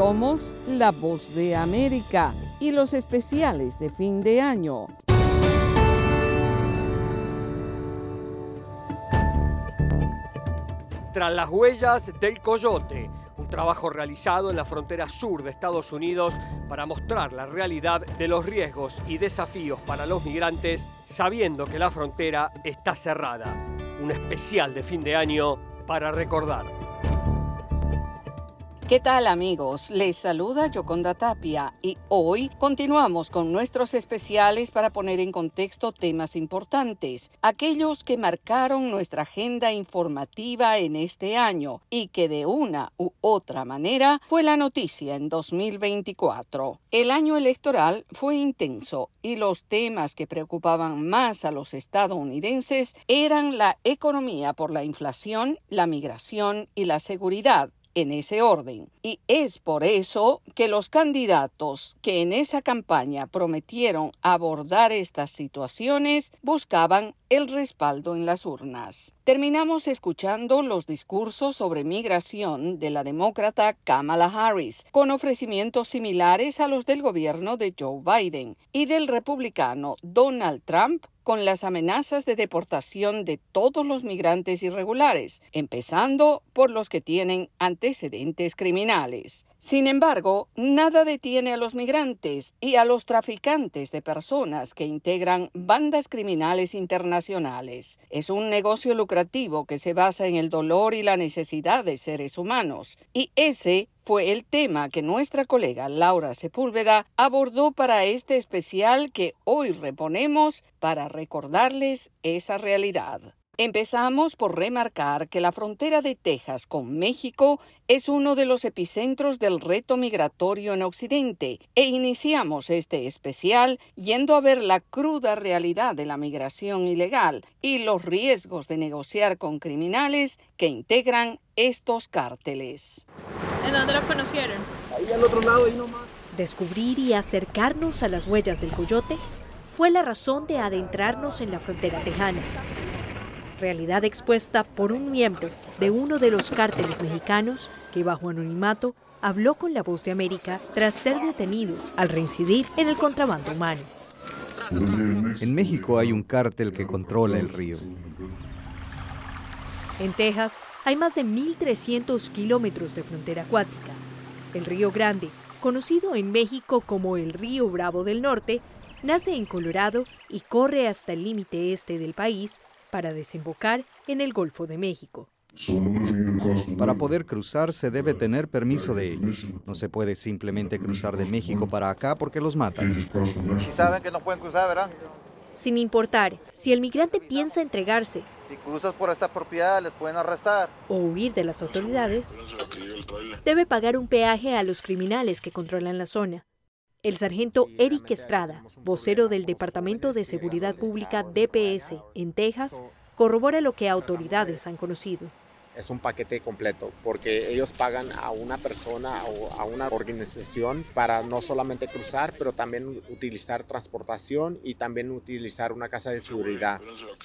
Somos la Voz de América y los especiales de fin de año. Tras las huellas del coyote, un trabajo realizado en la frontera sur de Estados Unidos para mostrar la realidad de los riesgos y desafíos para los migrantes, sabiendo que la frontera está cerrada. Un especial de fin de año para recordar. ¿Qué tal, amigos? Les saluda Yoconda Tapia y hoy continuamos con nuestros especiales para poner en contexto temas importantes, aquellos que marcaron nuestra agenda informativa en este año y que de una u otra manera fue la noticia en 2024. El año electoral fue intenso y los temas que preocupaban más a los estadounidenses eran la economía por la inflación, la migración y la seguridad, en ese orden. Y es por eso que los candidatos que en esa campaña prometieron abordar estas situaciones buscaban el respaldo en las urnas. Terminamos escuchando los discursos sobre migración de la demócrata Kamala Harris, con ofrecimientos similares a los del gobierno de Joe Biden, y del republicano Donald Trump, con las amenazas de deportación de todos los migrantes irregulares, empezando por los que tienen antecedentes criminales. Sin embargo, nada detiene a los migrantes y a los traficantes de personas que integran bandas criminales internacionales. Es un negocio lucrativo que se basa en el dolor y la necesidad de seres humanos. Y ese fue el tema que nuestra colega Laura Sepúlveda abordó para este especial que hoy reponemos para recordarles esa realidad. Empezamos por remarcar que la frontera de Texas con México es uno de los epicentros del reto migratorio en Occidente e iniciamos este especial yendo a ver la cruda realidad de la migración ilegal y los riesgos de negociar con criminales que integran estos cárteles. ¿En dónde los conocieron? Ahí al otro lado, ahí nomás. Descubrir y acercarnos a las huellas del coyote fue la razón de adentrarnos en la frontera tejana. Realidad expuesta por un miembro de uno de los cárteles mexicanos que bajo anonimato habló con La Voz de América tras ser detenido al reincidir en el contrabando humano. En México hay un cártel que controla el río. En Texas hay más de 1.300 kilómetros de frontera acuática. El Río Grande, conocido en México como el Río Bravo del Norte, nace en Colorado y corre hasta el límite este del país para desembocar en el Golfo de México. Para poder cruzar se debe tener permiso de ellos. No se puede simplemente cruzar de México para acá porque los matan. Si saben que no pueden cruzar, ¿verdad? Sin importar si el migrante piensa entregarse, si cruzas por esta propiedad les pueden arrestar o huir de las autoridades, debe pagar un peaje a los criminales que controlan la zona. El sargento Eric Estrada, vocero del Departamento de Seguridad Pública DPS en Texas, corrobora lo que autoridades han conocido. Es un paquete completo, porque ellos pagan a una persona o a una organización para no solamente cruzar, pero también utilizar transportación y también utilizar una casa de seguridad.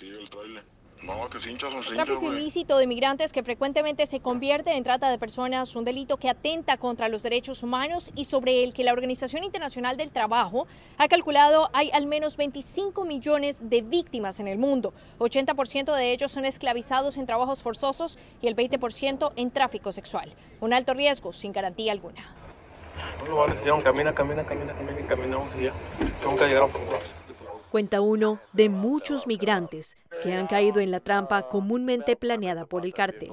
El tráfico ilícito de migrantes que frecuentemente se convierte en trata de personas, un delito que atenta contra los derechos humanos y sobre el que la Organización Internacional del Trabajo ha calculado hay al menos 25 millones de víctimas en el mundo. 80% de ellos son esclavizados en trabajos forzosos y el 20% en tráfico sexual. Un alto riesgo sin garantía alguna. Caminamos y ya. Nunca llegaron por todos. Cuenta uno de muchos migrantes que han caído en la trampa comúnmente planeada por el cártel.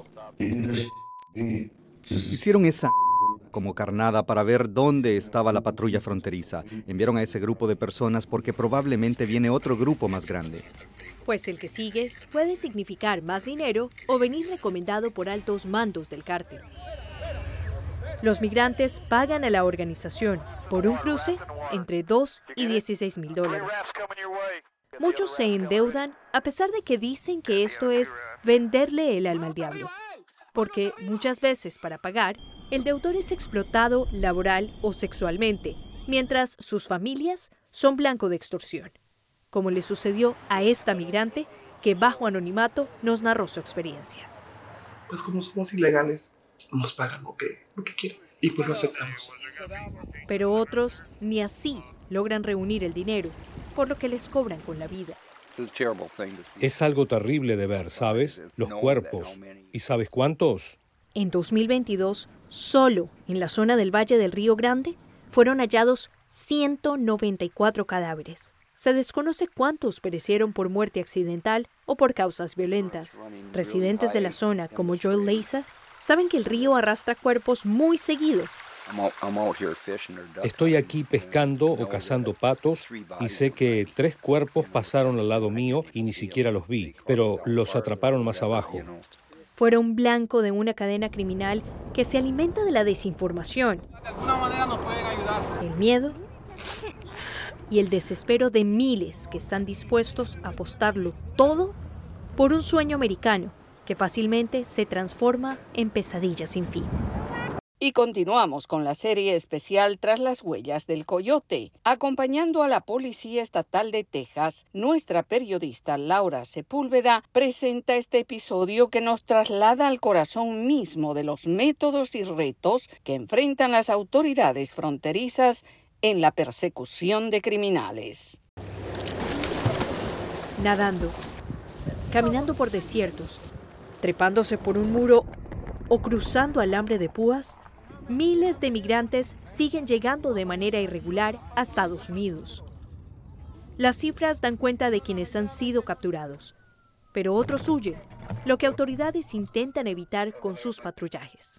Hicieron esa como carnada para ver dónde estaba la patrulla fronteriza. Enviaron a ese grupo de personas porque probablemente viene otro grupo más grande. Pues el que sigue puede significar más dinero o venir recomendado por altos mandos del cártel. Los migrantes pagan a la organización por un cruce entre $2 y $16,000. Muchos se endeudan a pesar de que dicen que esto es venderle el alma al diablo. Porque muchas veces para pagar, el deudor es explotado laboral o sexualmente, mientras sus familias son blanco de extorsión. Como le sucedió a esta migrante que bajo anonimato nos narró su experiencia. Pues como somos ilegales, nos pagan lo que quieren. y pues lo aceptamos. Pero otros ni así logran reunir el dinero, por lo que les cobran con la vida. Es algo terrible de ver, ¿sabes? Los cuerpos. ¿Y sabes cuántos? En 2022, solo en la zona del Valle del Río Grande, fueron hallados 194 cadáveres. Se desconoce cuántos perecieron por muerte accidental o por causas violentas. Residentes de la zona, como Joel Leiza, saben que el río arrastra cuerpos muy seguido. Estoy aquí pescando o cazando patos y sé que 3 cuerpos pasaron al lado mío y ni siquiera los vi, pero los atraparon más abajo. Fueron blanco de una cadena criminal que se alimenta de la desinformación, De alguna manera nos pueden ayudar. el miedo y el desespero de miles que están dispuestos a apostarlo todo por un sueño americano que fácilmente se transforma en pesadilla sin fin. Y continuamos con la serie especial Tras las huellas del coyote. Acompañando a la Policía Estatal de Texas, nuestra periodista Laura Sepúlveda presenta este episodio que nos traslada al corazón mismo de los métodos y retos que enfrentan las autoridades fronterizas en la persecución de criminales. Nadando, caminando por desiertos, trepándose por un muro o cruzando alambre de púas, miles de migrantes siguen llegando de manera irregular a Estados Unidos. Las cifras dan cuenta de quienes han sido capturados, pero otros huyen, lo que autoridades intentan evitar con sus patrullajes.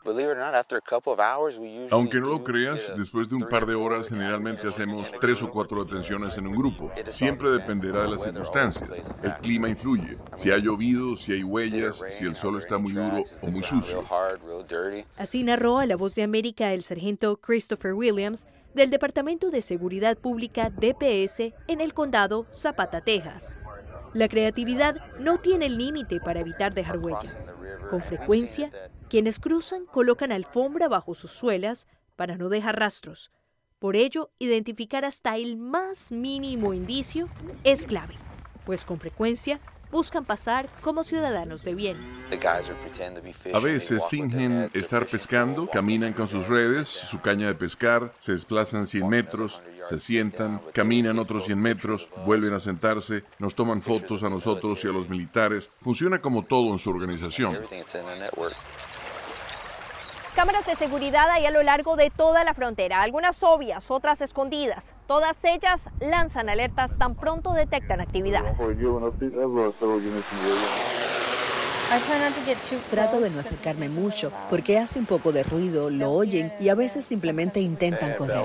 Aunque no lo creas, después de un par de horas generalmente hacemos 3 o 4 detenciones en un grupo. Siempre dependerá de las circunstancias. El clima influye. Si ha llovido, si hay huellas, si el suelo está muy duro o muy sucio. Así narró a La Voz de América el sargento Christopher Williams del Departamento de Seguridad Pública DPS en el condado Zapata, Texas. La creatividad no tiene límite para evitar dejar huella. Con frecuencia, quienes cruzan colocan alfombra bajo sus suelas para no dejar rastros. Por ello, identificar hasta el más mínimo indicio es clave, pues con frecuencia buscan pasar como ciudadanos de bien. A veces fingen estar pescando, caminan con sus redes, su caña de pescar, se desplazan 100 metros, se sientan, caminan otros 100 metros, vuelven a sentarse, nos toman fotos a nosotros y a los militares. Funciona como todo en su organización. Cámaras de seguridad hay a lo largo de toda la frontera, algunas obvias, otras escondidas. Todas ellas lanzan alertas tan pronto detectan actividad. Trato de no acercarme mucho porque hace un poco de ruido, lo oyen y a veces simplemente intentan correr.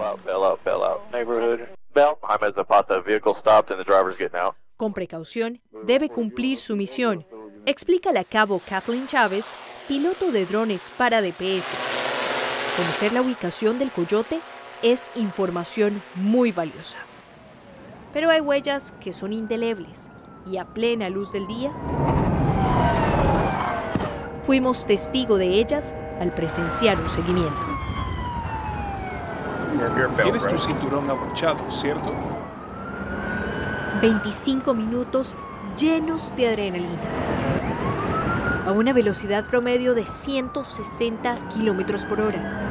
Con precaución, debe cumplir su misión, explica la cabo Kathleen Chávez, piloto de drones para DPS. Conocer la ubicación del coyote es información muy valiosa. Pero hay huellas que son indelebles y a plena luz del día fuimos testigo de ellas al presenciar un seguimiento. Tienes tu cinturón abrochado, ¿cierto? 25 minutos llenos de adrenalina, a una velocidad promedio de 160 kilómetros por hora.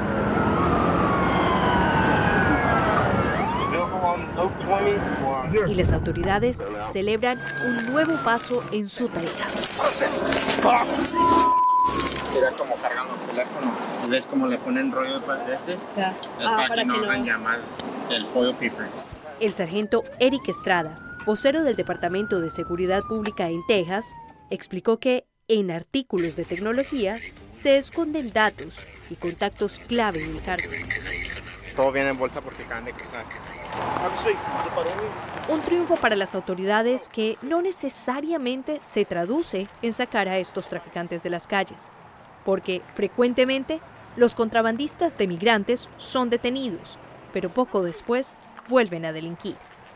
Y las autoridades celebran un nuevo paso en su tarea. Era como cargan los teléfonos. ¿Ves cómo le ponen rollo de ese? Para que no hagan llamadas. El foil paper. El sargento Eric Estrada, vocero del Departamento de Seguridad Pública en Texas, explicó que en artículos de tecnología se esconden datos y contactos clave del cártel. Todo viene en bolsa porque acaban de cruzar. Un triunfo para las autoridades que no necesariamente se traduce en sacar a estos traficantes de las calles, porque frecuentemente los contrabandistas de migrantes son detenidos, pero poco después vuelven a delinquir.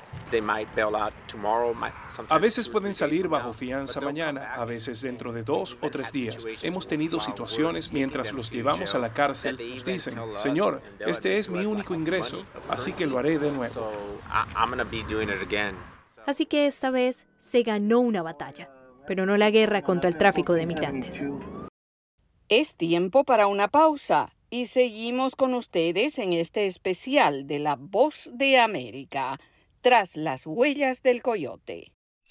A veces pueden salir bajo fianza mañana, a veces dentro de 2 o 3 días. Hemos tenido situaciones mientras los llevamos a la cárcel, nos dicen, Señor, este es mi único ingreso, así que lo haré de nuevo. Así que esta vez se ganó una batalla, pero no la guerra contra el tráfico de migrantes. Es tiempo para una pausa. Y seguimos con ustedes en este especial de La Voz de América, Tras las huellas del coyote.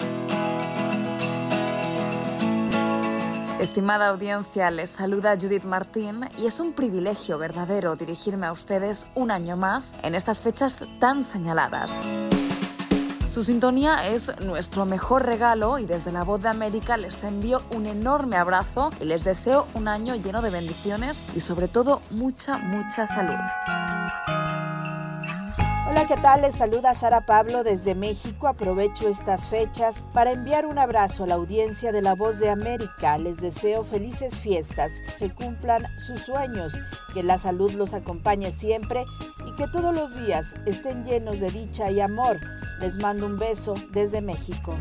Estimada audiencia, les saluda Judith Martín y es un privilegio verdadero dirigirme a ustedes un año más en estas fechas tan señaladas. Su sintonía es nuestro mejor regalo y desde La Voz de América les envío un enorme abrazo y les deseo un año lleno de bendiciones y sobre todo mucha salud. Hola, ¿qué tal? Les saluda Sara Pablo desde México. Aprovecho estas fechas para enviar un abrazo a la audiencia de La Voz de América. Les deseo felices fiestas, que cumplan sus sueños, que la salud los acompañe siempre y que todos los días estén llenos de dicha y amor. Les mando un beso desde México.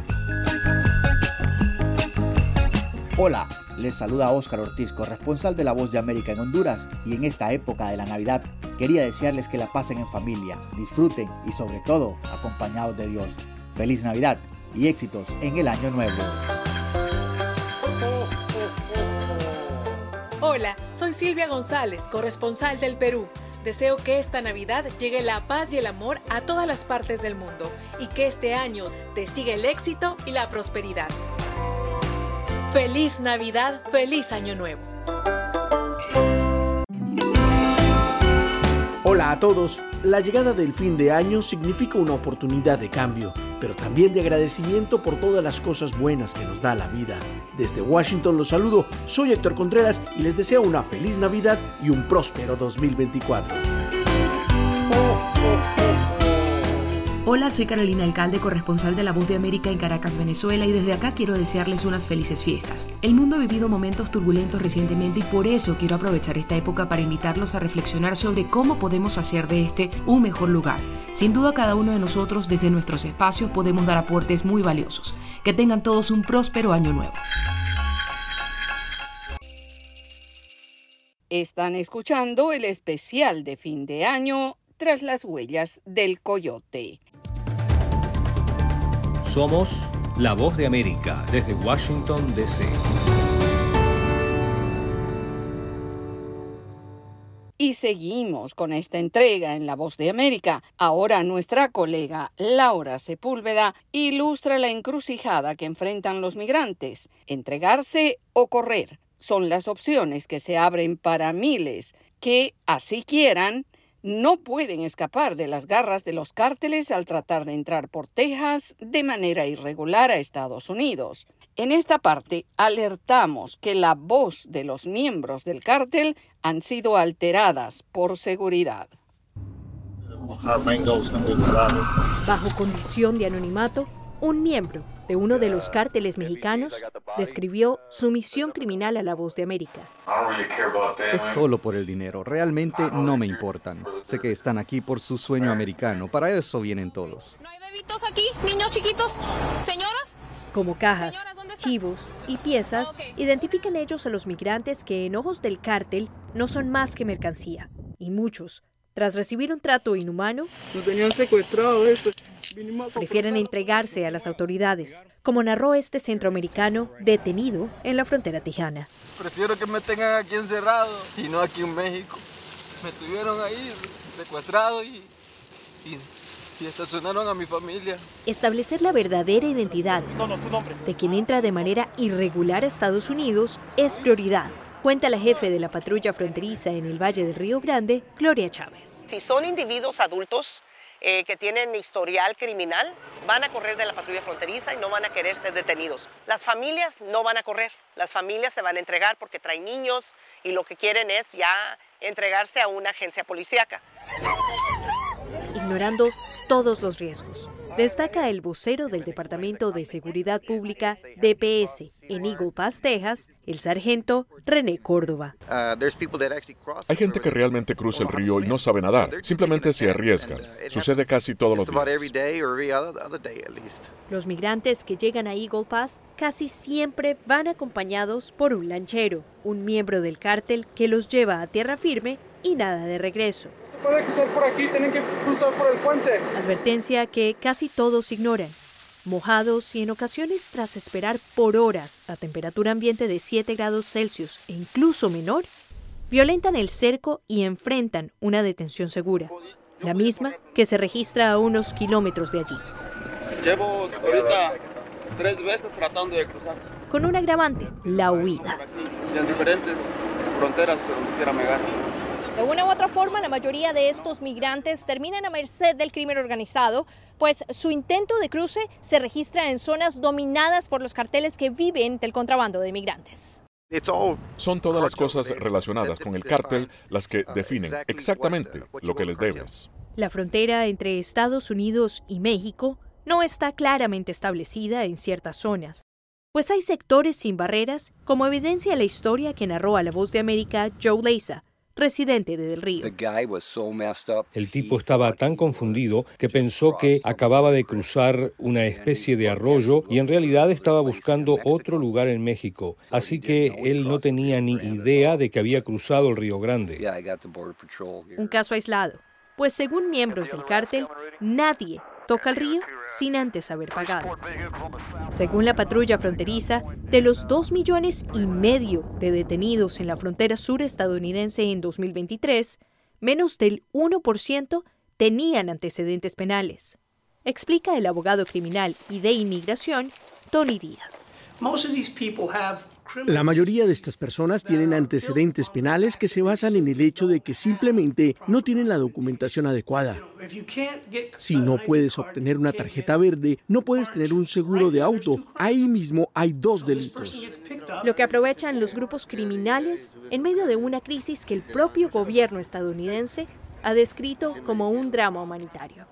Hola, les saluda Óscar Ortiz, corresponsal de La Voz de América en Honduras, y en esta época de la Navidad quería desearles que la pasen en familia, disfruten y sobre todo acompañados de Dios. Feliz Navidad y éxitos en el Año Nuevo. Hola, soy Silvia González, corresponsal del Perú. Deseo que esta Navidad llegue la paz y el amor a todas las partes del mundo y que este año te siga el éxito y la prosperidad. ¡Feliz Navidad! ¡Feliz Año Nuevo! Hola a todos. La llegada del fin de año significa una oportunidad de cambio, pero también de agradecimiento por todas las cosas buenas que nos da la vida. Desde Washington los saludo, soy Héctor Contreras y les deseo una feliz Navidad y un próspero 2024. Hola, soy Carolina Alcalde, corresponsal de La Voz de América en Caracas, Venezuela, y desde acá quiero desearles unas felices fiestas. El mundo ha vivido momentos turbulentos recientemente y por eso quiero aprovechar esta época para invitarlos a reflexionar sobre cómo podemos hacer de este un mejor lugar. Sin duda, cada uno de nosotros, desde nuestros espacios, podemos dar aportes muy valiosos. Que tengan todos un próspero año nuevo. Están escuchando el especial de fin de año Tras las huellas del coyote. Somos La Voz de América desde Washington, D.C. Y seguimos con esta entrega en La Voz de América. Ahora nuestra colega Laura Sepúlveda ilustra la encrucijada que enfrentan los migrantes. Entregarse o correr son las opciones que se abren para miles que, así quieran, no pueden escapar de las garras de los cárteles al tratar de entrar por Texas de manera irregular a Estados Unidos. En esta parte, alertamos que la voz de los miembros del cártel han sido alteradas por seguridad. Bajo condición de anonimato, un miembro de uno de los cárteles mexicanos describió su misión criminal a La Voz de América. Es solo por el dinero, realmente no me importan. Sé que están aquí por su sueño americano, para eso vienen todos. ¿No hay bebitos aquí, niños chiquitos, señoras? Como cajas, chivos y piezas, identifican ellos a los migrantes que en ojos del cártel no son más que mercancía. Y muchos, tras recibir un trato inhumano, nos tenían secuestrados. Prefieren entregarse a las autoridades, como narró este centroamericano detenido en la frontera tejana. Prefiero que me tengan aquí encerrado y no aquí en México. Me tuvieron ahí secuestrado y estacionaron a mi familia. Establecer la verdadera identidad de quien entra de manera irregular a Estados Unidos es prioridad, cuenta la jefe de la patrulla fronteriza en el Valle del Río Grande, Gloria Chávez. Si son individuos adultos que tienen historial criminal, van a correr de la patrulla fronteriza y no van a querer ser detenidos. Las familias no van a correr, las familias se van a entregar porque traen niños y lo que quieren es ya entregarse a una agencia policíaca. Ignorando todos los riesgos. Destaca el vocero del Departamento de Seguridad Pública, DPS, en Eagle Pass, Texas, el sargento René Córdoba. Hay gente que realmente cruza el río y no sabe nadar, simplemente se arriesgan. Sucede casi todos los días. Los migrantes que llegan a Eagle Pass casi siempre van acompañados por un lanchero, un miembro del cártel que los lleva a tierra firme y nada de regreso. Se puede cruzar por aquí, tienen que cruzar por el puente. Advertencia que casi todos ignoran. Mojados y en ocasiones tras esperar por horas a temperatura ambiente de 7 grados Celsius e incluso menor, violentan el cerco y enfrentan una detención segura, la misma que se registra a unos kilómetros de allí. Llevo ahorita 3 veces tratando de cruzar. Con un agravante, la huida. En diferentes fronteras, pero no quiera me gana. De una u otra forma, la mayoría de estos migrantes terminan a merced del crimen organizado, pues su intento de cruce se registra en zonas dominadas por los carteles que viven del contrabando de migrantes. Son todas las cosas relacionadas con el cártel las que definen exactamente lo que les debes. La frontera entre Estados Unidos y México no está claramente establecida en ciertas zonas, pues hay sectores sin barreras, como evidencia la historia que narró a La Voz de América Joe Leiza, residente de Del Río. El tipo estaba tan confundido que pensó que acababa de cruzar una especie de arroyo y en realidad estaba buscando otro lugar en México. Así que él no tenía ni idea de que había cruzado el Río Grande. Un caso aislado, pues según miembros del cártel, nadie toca el río sin antes haber pagado. Según la patrulla fronteriza, de los 2,5 millones de detenidos en la frontera sur estadounidense en 2023, menos del 1% tenían antecedentes penales, explica el abogado criminal y de inmigración, Tony Díaz. La mayoría de estas personas tienen antecedentes penales que se basan en el hecho de que simplemente no tienen la documentación adecuada. Si no puedes obtener una tarjeta verde, no puedes tener un seguro de auto. Ahí mismo hay 2 delitos. Lo que aprovechan los grupos criminales en medio de una crisis que el propio gobierno estadounidense ha descrito como un drama humanitario.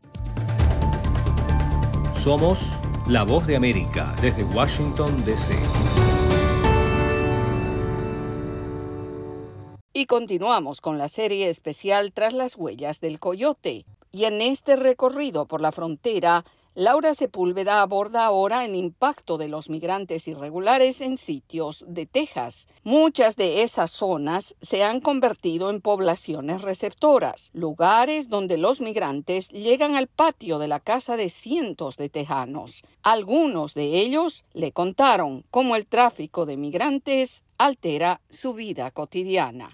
Somos La Voz de América desde Washington, D.C. Y continuamos con la serie especial Tras las huellas del coyote. Y en este recorrido por la frontera, Laura Sepúlveda aborda ahora el impacto de los migrantes irregulares en sitios de Texas. Muchas de esas zonas se han convertido en poblaciones receptoras, lugares donde los migrantes llegan al patio de la casa de cientos de tejanos. Algunos de ellos le contaron cómo el tráfico de migrantes altera su vida cotidiana.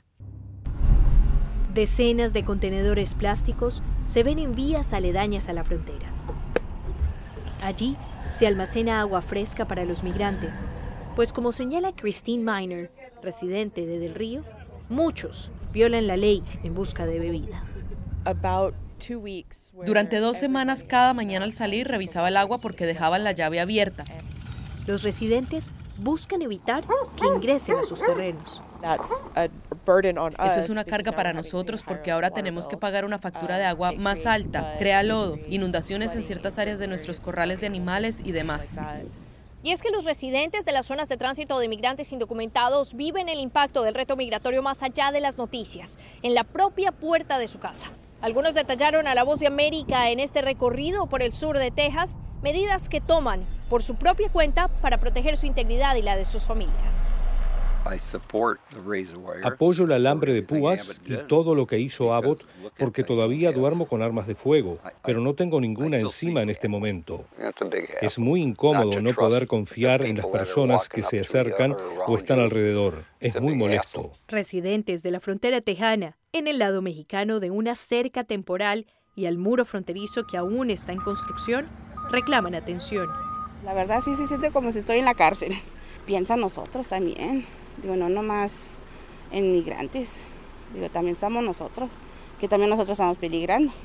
Decenas de contenedores plásticos se ven en vías aledañas a la frontera. Allí se almacena agua fresca para los migrantes, pues como señala Christine Miner, residente de Del Río, muchos violan la ley en busca de bebida. Durante 2 semanas, cada mañana al salir revisaba el agua porque dejaban la llave abierta. Los residentes buscan evitar que ingresen a sus terrenos. Eso es una carga para nosotros porque ahora tenemos que pagar una factura de agua más alta, crea lodo, inundaciones en ciertas áreas de nuestros corrales de animales y demás. Y es que los residentes de las zonas de tránsito de migrantes indocumentados viven el impacto del reto migratorio más allá de las noticias, en la propia puerta de su casa. Algunos detallaron a La Voz de América en este recorrido por el sur de Texas medidas que toman por su propia cuenta para proteger su integridad y la de sus familias. Apoyo el alambre de púas y todo lo que hizo Abbott porque todavía duermo con armas de fuego, pero no tengo ninguna encima en este momento. Es muy incómodo no poder confiar en las personas que se acercan o están alrededor. Es muy molesto. Residentes de la frontera tejana, en el lado mexicano de una cerca temporal y al muro fronterizo que aún está en construcción, reclaman atención. La verdad sí se siente como si estoy en la cárcel. Piensa en nosotros también. Digo, no nomás en migrantes. Digo, también somos nosotros, que también nosotros estamos peligrando.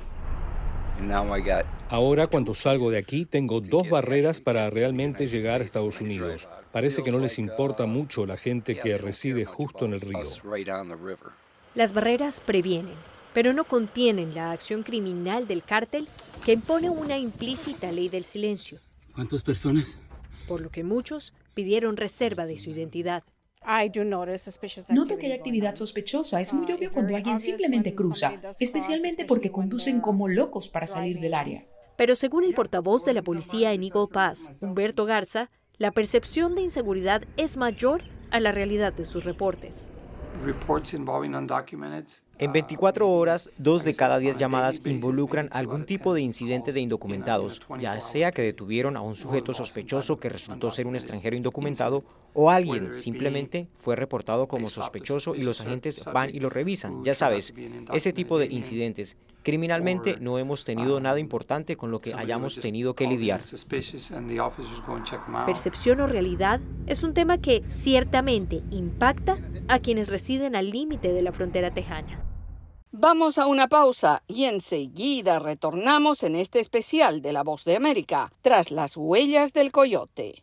Ahora, cuando salgo de aquí, tengo 2 barreras para realmente llegar a Estados Unidos. Parece que no les importa mucho la gente que reside justo en el río. Las barreras previenen, pero no contienen la acción criminal del cártel que impone una implícita ley del silencio. ¿Cuántas personas? Por lo que muchos pidieron reserva de su identidad. Noto que hay actividad sospechosa. Es muy obvio cuando alguien simplemente cruza, especialmente porque conducen como locos para salir del área. Pero según el portavoz de la policía en Eagle Pass, Humberto Garza, la percepción de inseguridad es mayor a la realidad de sus reportes. En 24 horas, 2 de cada 10 llamadas involucran algún tipo de incidente de indocumentados, ya sea que detuvieron a un sujeto sospechoso que resultó ser un extranjero indocumentado o alguien simplemente fue reportado como sospechoso y los agentes van y lo revisan. Ya sabes, ese tipo de incidentes. Criminalmente no hemos tenido nada importante con lo que hayamos tenido que lidiar. Percepción o realidad es un tema que ciertamente impacta a quienes residen al límite de la frontera tejana. Vamos a una pausa y enseguida retornamos en este especial de La Voz de América, tras las huellas del coyote.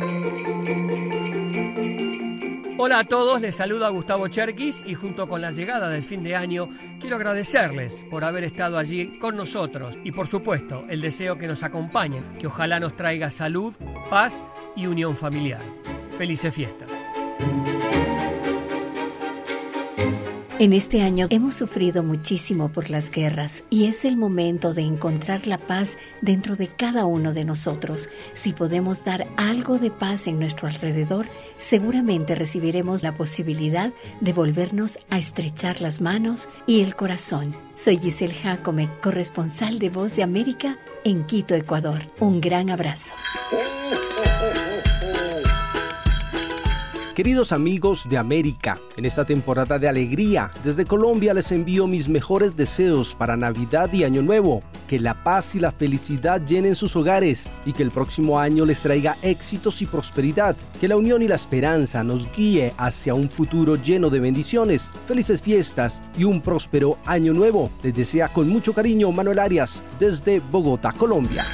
Hola a todos, les saluda Gustavo Cherkis y junto con la llegada del fin de año quiero agradecerles por haber estado allí con nosotros y por supuesto el deseo que nos acompañen, que ojalá nos traiga salud, paz y unión familiar. Felices fiestas. En este año hemos sufrido muchísimo por las guerras y es el momento de encontrar la paz dentro de cada uno de nosotros. Si podemos dar algo de paz en nuestro alrededor, seguramente recibiremos la posibilidad de volvernos a estrechar las manos y el corazón. Soy Giselle Jacome, corresponsal de Voz de América en Quito, Ecuador. Un gran abrazo. Queridos amigos de América, en esta temporada de alegría, desde Colombia les envío mis mejores deseos para Navidad y Año Nuevo. Que la paz y la felicidad llenen sus hogares y que el próximo año les traiga éxitos y prosperidad. Que la unión y la esperanza nos guíe hacia un futuro lleno de bendiciones. Felices fiestas y un próspero Año Nuevo. Les desea con mucho cariño Manuel Arias desde Bogotá, Colombia.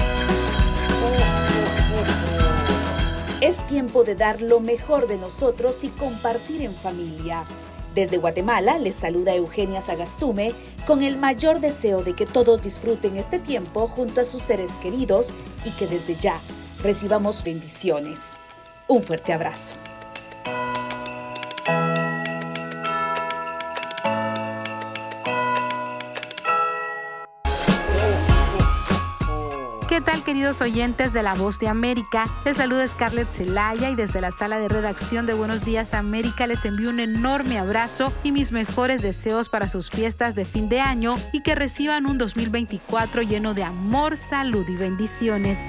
Es tiempo de dar lo mejor de nosotros y compartir en familia. Desde Guatemala les saluda Eugenia Sagastume con el mayor deseo de que todos disfruten este tiempo junto a sus seres queridos y que desde ya recibamos bendiciones. Un fuerte abrazo. ¿Qué tal, queridos oyentes de La Voz de América? Les saluda Scarlett Zelaya y desde la sala de redacción de Buenos Días América les envío un enorme abrazo y mis mejores deseos para sus fiestas de fin de año y que reciban un 2024 lleno de amor, salud y bendiciones.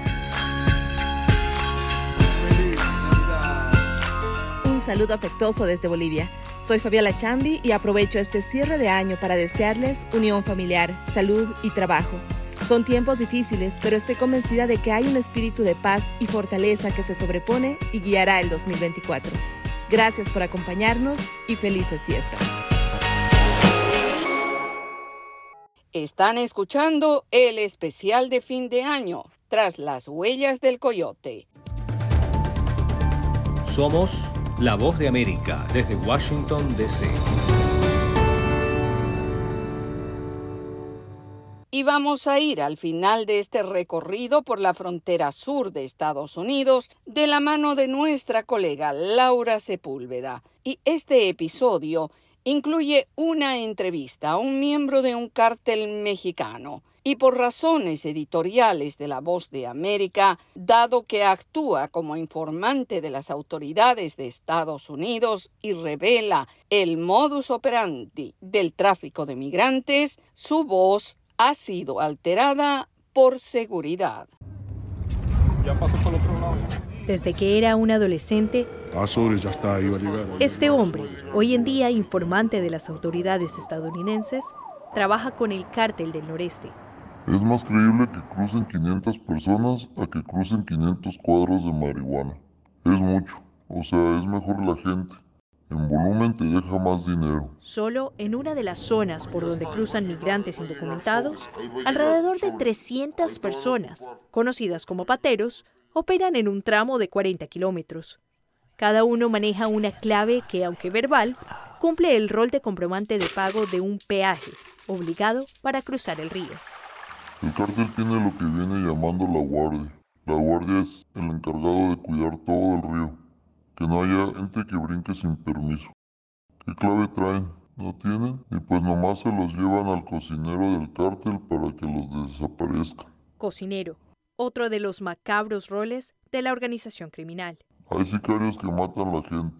Un saludo afectuoso desde Bolivia. Soy Fabiola Chambi y aprovecho este cierre de año para desearles unión familiar, salud y trabajo. Son tiempos difíciles, pero estoy convencida de que hay un espíritu de paz y fortaleza que se sobrepone y guiará el 2024. Gracias por acompañarnos y felices fiestas. Están escuchando el especial de fin de año, tras las huellas del coyote. Somos La Voz de América desde Washington, D.C. Y vamos a ir al final de este recorrido por la frontera sur de Estados Unidos de la mano de nuestra colega Laura Sepúlveda. Y este episodio incluye una entrevista a un miembro de un cártel mexicano. Y por razones editoriales de La Voz de América, dado que actúa como informante de las autoridades de Estados Unidos y revela el modus operandi del tráfico de migrantes, su voz ha sido alterada por seguridad. Ya pasó por el otro lado. Desde que era un adolescente, ya está, iba a llegar. Este hombre, hoy en día informante de las autoridades estadounidenses, trabaja con el cártel del noreste. Es más creíble que crucen 500 personas a que crucen 500 cuadros de marihuana. Es mucho, o sea, es mejor la gente. En volumen te deja más dinero. Solo en una de las zonas por donde cruzan migrantes indocumentados, alrededor de 300 personas, conocidas como pateros, operan en un tramo de 40 kilómetros. Cada uno maneja una clave que, aunque verbal, cumple el rol de comprobante de pago de un peaje, obligado para cruzar el río. El cártel tiene lo que viene llamando la guardia. La guardia es el encargado de cuidar todo el río. Que no haya gente que brinque sin permiso. ¿Qué clave traen? ¿No tienen? Y pues nomás se los llevan al cocinero del cártel para que los desaparezcan. Cocinero, otro de los macabros roles de la organización criminal. Hay sicarios que matan a la gente.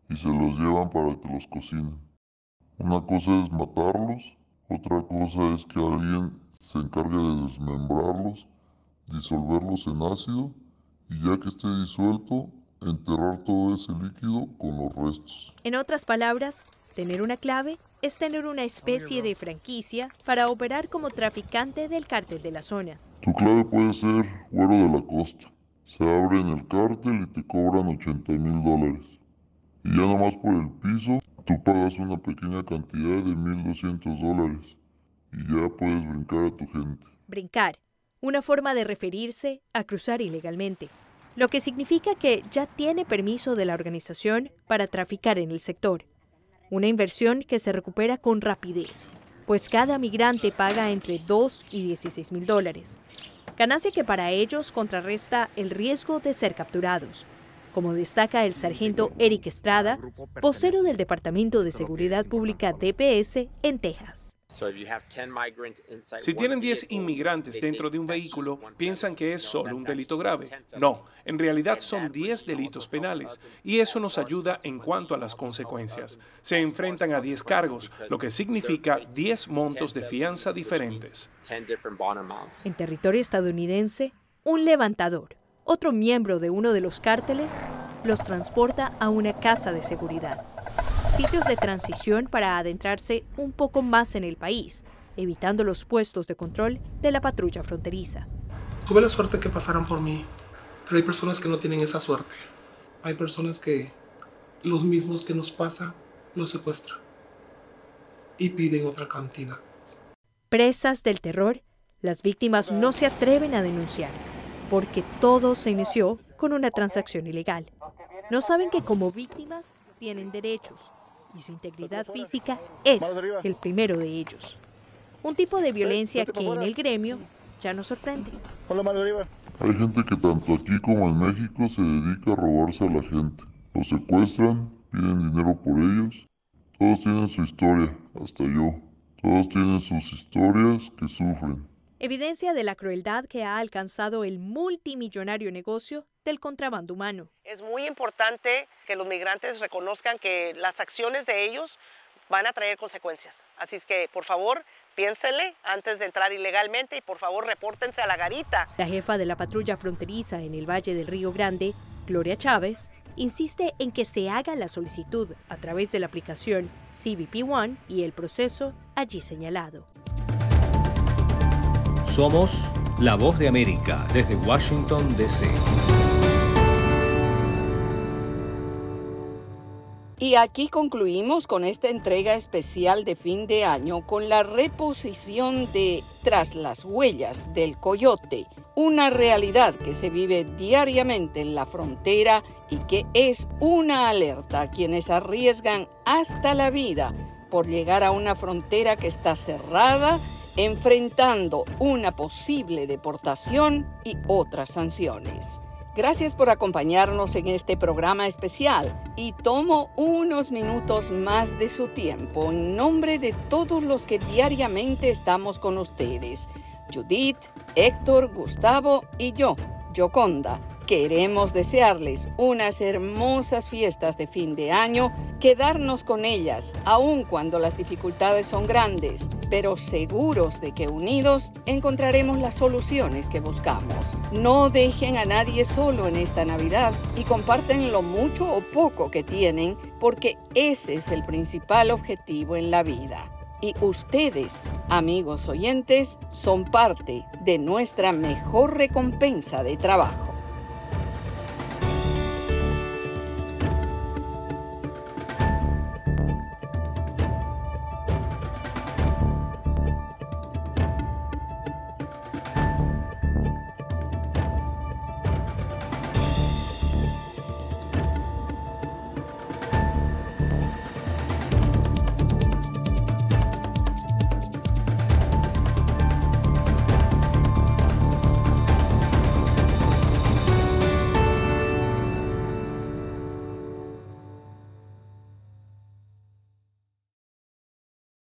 y se los llevan para que los cocinen. Una cosa es matarlos, otra cosa es que alguien se encargue de desmembrarlos, disolverlos en ácido y ya que esté disuelto, enterrar todo ese líquido con los restos. En otras palabras, tener una clave es tener una especie de franquicia para operar como traficante del cártel de la zona. Tu clave puede ser Güero de la Costa. Se abre en el cártel y te cobran $80,000. Y ya nomás por el piso, tú pagas una pequeña cantidad de $1,200 y ya puedes brincar a tu gente. Brincar, una forma de referirse a cruzar ilegalmente, lo que significa que ya tiene permiso de la organización para traficar en el sector. Una inversión que se recupera con rapidez, pues cada migrante paga entre $2 y $16,000. Ganancia que para ellos contrarresta el riesgo de ser capturados, como destaca el sargento Eric Estrada, vocero del Departamento de Seguridad Pública DPS en Texas. Si tienen 10 inmigrantes dentro de un vehículo, piensan que es solo un delito grave. No, en realidad son 10 delitos penales y eso nos ayuda en cuanto a las consecuencias. Se enfrentan a 10 cargos, lo que significa 10 montos de fianza diferentes. En territorio estadounidense, un levantador, otro miembro de uno de los cárteles, los transporta a una casa de seguridad. Sitios de transición para adentrarse un poco más en el país, evitando los puestos de control de la patrulla fronteriza. Tuve la suerte que pasaran por mí, pero hay personas que no tienen esa suerte. Hay personas que los mismos que nos pasa los secuestran y piden otra cantidad. Presas del terror, las víctimas no se atreven a denunciar, porque todo se inició con una transacción ilegal. No saben que como víctimas tienen derechos y su integridad física es el primero de ellos. Un tipo de violencia que en el gremio ya nos sorprende. Hay gente que tanto aquí como en México se dedica a robarse a la gente. Los secuestran, piden dinero por ellos. Todos tienen su historia, hasta yo. Todos tienen sus historias que sufren. Evidencia de la crueldad que ha alcanzado el multimillonario negocio del contrabando humano. Es muy importante que los migrantes reconozcan que las acciones de ellos van a traer consecuencias. Así es que, por favor, piénsenle antes de entrar ilegalmente y por favor repórtense a la garita. La jefa de la patrulla fronteriza en el Valle del Río Grande, Gloria Chávez, insiste en que se haga la solicitud a través de la aplicación CBP One y el proceso allí señalado. Somos La Voz de América desde Washington, D.C. Y aquí concluimos con esta entrega especial de fin de año con la reposición de Tras las huellas del coyote, una realidad que se vive diariamente en la frontera y que es una alerta a quienes arriesgan hasta la vida por llegar a una frontera que está cerrada, enfrentando una posible deportación y otras sanciones. Gracias por acompañarnos en este programa especial y tomo unos minutos más de su tiempo en nombre de todos los que diariamente estamos con ustedes. Judith, Héctor, Gustavo y yo, Yoconda. Queremos desearles unas hermosas fiestas de fin de año, quedarnos con ellas, aun cuando las dificultades son grandes, pero seguros de que unidos encontraremos las soluciones que buscamos. No dejen a nadie solo en esta Navidad y comparten lo mucho o poco que tienen, porque ese es el principal objetivo en la vida. Y ustedes, amigos oyentes, son parte de nuestra mejor recompensa de trabajo.